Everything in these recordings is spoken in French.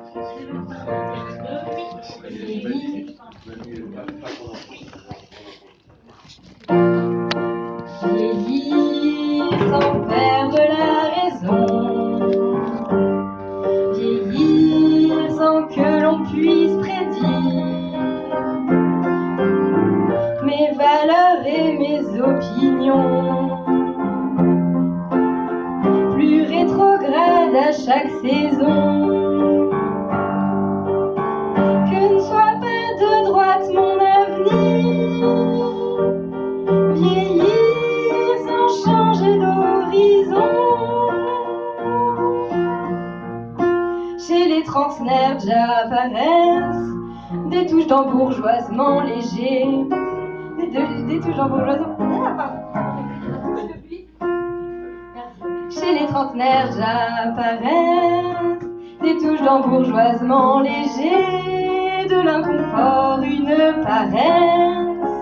Vieillir sans perdre la raison, vieillir sans que l'on puisse prédire mes valeurs et mes opinions, plus rétrograde à chaque saison. Que ne soit pas de droite mon avenir, vieillir sans changer d'horizon. Chez les trentenaires déjà apparaissent des touches d'embourgeoisement léger, des touches d'embourgeoisement. Chez les trentenaires déjà apparaissent des touches d'embourgeoisement léger, de l'inconfort une paresse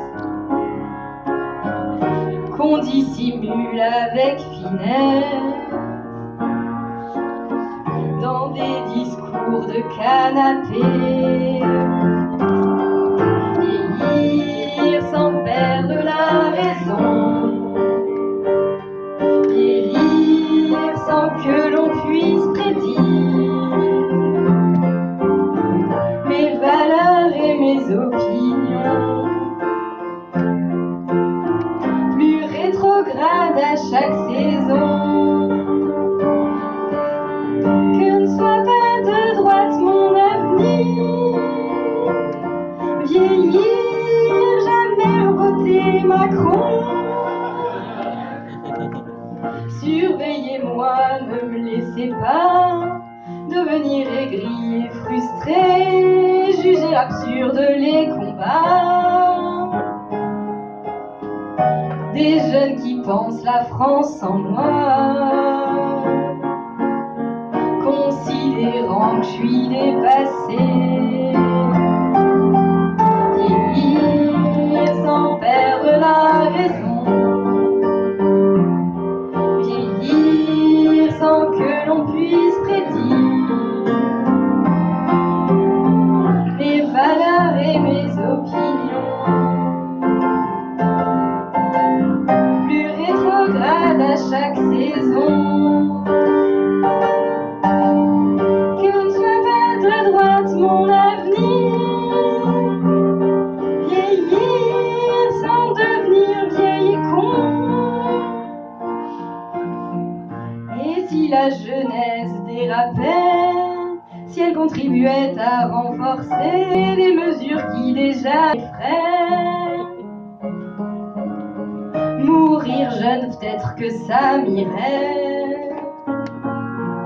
qu'on dissimule avec finesse dans des discours de canapé. Vieillir sans perdre la raison, vieillir sans que l'on puisse prédire mes valeurs et mes opinions, plus rétrograde à chaque saison. Que ne soit pas de droite mon avenir, vieillir jamais voter Macron. Surveillez-moi, ne me laissez pas devenir aigri et frustré, juger absurde les combats des jeunes qui pensent la France sans moi, considérant que je suis dépassé. Vieillir sans perdre la raison, vieillir sans que l'on puisse prédire mes valeurs et mes opinions, plus rétrograde à chaque saison. Que ne soit pas de droite mon avenir, vieillir sans devenir vieil et con. Et si la jeunesse dérapait, si elle contribuait à renforcer les mesures qui déjà effraient, mourir jeune, peut-être que ça m'irait.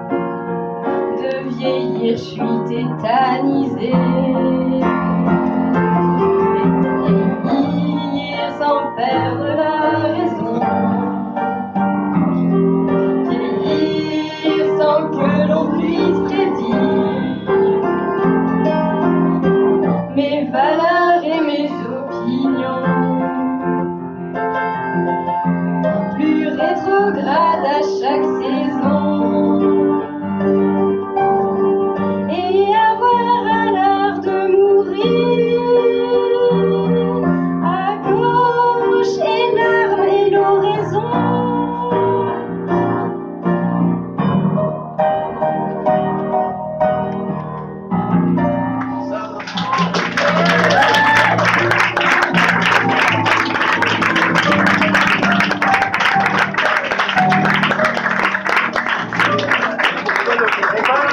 De vieillir, je suis tétanisée.